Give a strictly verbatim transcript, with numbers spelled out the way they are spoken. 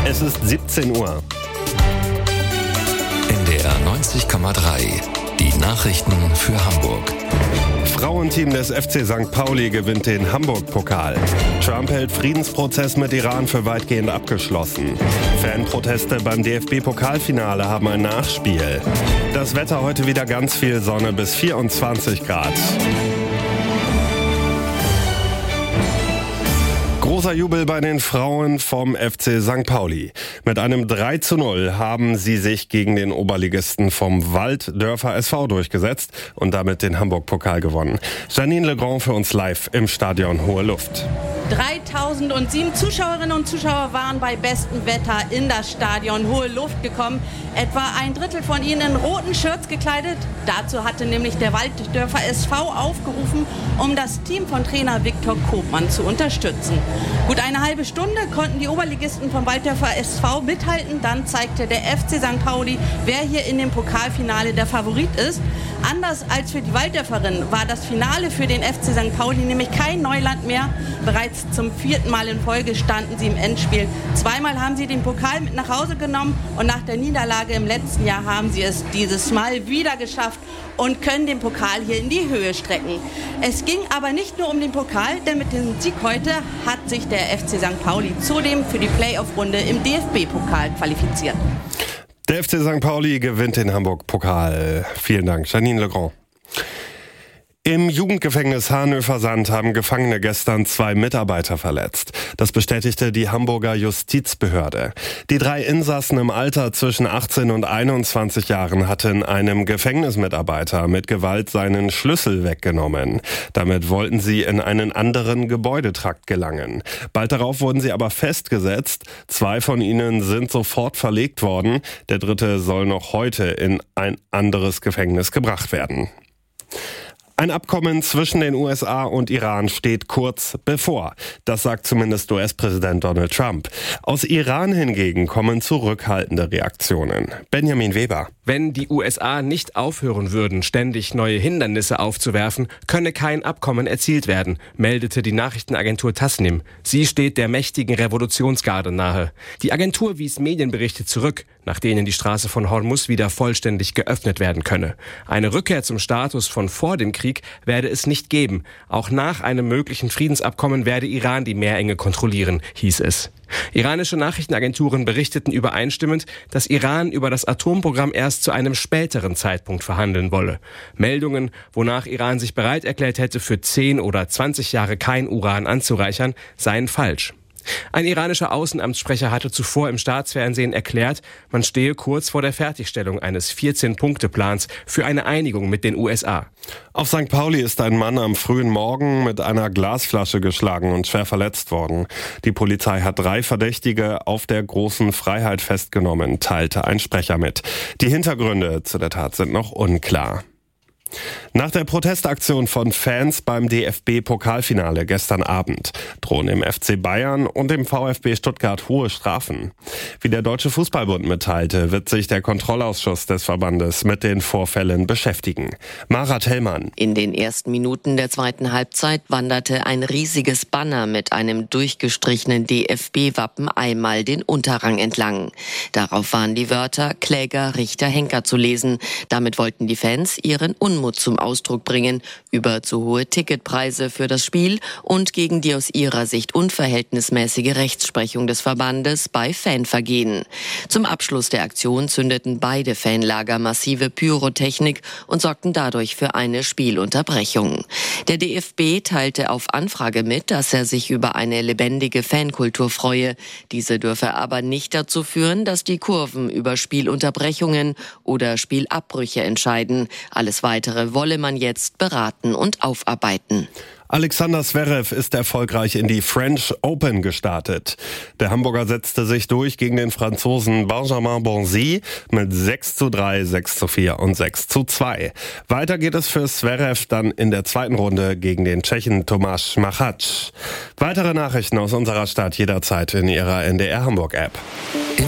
Es ist siebzehn Uhr. N D R neunzig Komma drei. Die Nachrichten für Hamburg. Frauenteam des F C Sankt Pauli gewinnt den Hamburg-Pokal. Trump hält Friedensprozess mit Iran für weitgehend abgeschlossen. Fanproteste beim D F B-Pokalfinale haben ein Nachspiel. Das Wetter heute wieder ganz viel Sonne bis vierundzwanzig Grad. Großer Jubel bei den Frauen vom F C Sankt Pauli. Mit einem drei zu null haben sie sich gegen den Oberligisten vom Walddörfer S V durchgesetzt und damit den Hamburg-Pokal gewonnen. Janine Legrand für uns live im Stadion Hohe Luft. dreitausendsieben Zuschauerinnen und Zuschauer waren bei bestem Wetter in das Stadion Hohe Luft gekommen. Etwa ein Drittel von ihnen in roten Shirts gekleidet. Dazu hatte nämlich der Walddörfer S V aufgerufen, um das Team von Trainer Viktor Kopmann zu unterstützen. Gut eine halbe Stunde konnten die Oberligisten vom Walddörfer S V mithalten. Dann zeigte der F C Sankt Pauli, wer hier in dem Pokalfinale der Favorit ist. Anders als für die Walddörferinnen war das Finale für den F C Sankt Pauli nämlich kein Neuland mehr. Bereits zum vierten Mal in Folge standen sie im Endspiel. Zweimal haben sie den Pokal mit nach Hause genommen und nach der Niederlage im letzten Jahr haben sie es dieses Mal wieder geschafft und können den Pokal hier in die Höhe strecken. Es ging aber nicht nur um den Pokal, denn mit dem Sieg heute hat sich der F C Sankt Pauli zudem für die Playoff-Runde im D F B-Pokal qualifiziert. Der F C Sankt Pauli gewinnt den Hamburg-Pokal. Vielen Dank, Janine Legrand. Im Jugendgefängnis Hanöver-Sand haben Gefangene gestern zwei Mitarbeiter verletzt. Das bestätigte die Hamburger Justizbehörde. Die drei Insassen im Alter zwischen achtzehn und einundzwanzig Jahren hatten einem Gefängnismitarbeiter mit Gewalt seinen Schlüssel weggenommen. Damit wollten sie in einen anderen Gebäudetrakt gelangen. Bald darauf wurden sie aber festgesetzt. Zwei von ihnen sind sofort verlegt worden. Der dritte soll noch heute in ein anderes Gefängnis gebracht werden. Ein Abkommen zwischen den U S A und Iran steht kurz bevor. Das sagt zumindest U S-Präsident Donald Trump. Aus Iran hingegen kommen zurückhaltende Reaktionen. Benjamin Weber. Wenn die U S A nicht aufhören würden, ständig neue Hindernisse aufzuwerfen, könne kein Abkommen erzielt werden, meldete die Nachrichtenagentur Tasnim. Sie steht der mächtigen Revolutionsgarde nahe. Die Agentur wies Medienberichte zurück, nach denen die Straße von Hormuz wieder vollständig geöffnet werden könne. Eine Rückkehr zum Status von vor dem Krieg werde es nicht geben. Auch nach einem möglichen Friedensabkommen werde Iran die Meerenge kontrollieren, hieß es. Iranische Nachrichtenagenturen berichteten übereinstimmend, dass Iran über das Atomprogramm erst zu einem späteren Zeitpunkt verhandeln wolle. Meldungen, wonach Iran sich bereit erklärt hätte, für zehn oder zwanzig Jahre kein Uran anzureichern, seien falsch. Ein iranischer Außenamtssprecher hatte zuvor im Staatsfernsehen erklärt, man stehe kurz vor der Fertigstellung eines vierzehn-Punkte-Plans für eine Einigung mit den U S A. Auf Sankt Pauli ist ein Mann am frühen Morgen mit einer Glasflasche geschlagen und schwer verletzt worden. Die Polizei hat drei Verdächtige auf der Großen Freiheit festgenommen, teilte ein Sprecher mit. Die Hintergründe zu der Tat sind noch unklar. Nach der Protestaktion von Fans beim D F B-Pokalfinale gestern Abend drohen dem F C Bayern und dem VfB Stuttgart hohe Strafen. Wie der Deutsche Fußballbund mitteilte, wird sich der Kontrollausschuss des Verbandes mit den Vorfällen beschäftigen. Mara Tellmann. In den ersten Minuten der zweiten Halbzeit wanderte ein riesiges Banner mit einem durchgestrichenen D F B-Wappen einmal den Unterrang entlang. Darauf waren die Wörter Kläger, Richter, Henker zu lesen. Damit wollten die Fans ihren Unmut zum Ausdruck bringen über zu hohe Ticketpreise für das Spiel und gegen die aus ihrer Sicht unverhältnismäßige Rechtsprechung des Verbandes bei Fanvergehen. Zum Abschluss der Aktion zündeten beide Fanlager massive Pyrotechnik und sorgten dadurch für eine Spielunterbrechung. Der D F B teilte auf Anfrage mit, dass er sich über eine lebendige Fankultur freue. Diese dürfe aber nicht dazu führen, dass die Kurven über Spielunterbrechungen oder Spielabbrüche entscheiden. Alles weitere wolle man jetzt beraten und aufarbeiten. Alexander Zverev ist erfolgreich in die French Open gestartet. Der Hamburger setzte sich durch gegen den Franzosen Benjamin Bonzi mit sechs zu drei, sechs zu vier und sechs zu zwei. Weiter geht es für Zverev dann in der zweiten Runde gegen den Tschechen Tomáš Machač. Weitere Nachrichten aus unserer Stadt jederzeit in Ihrer N D R Hamburg App.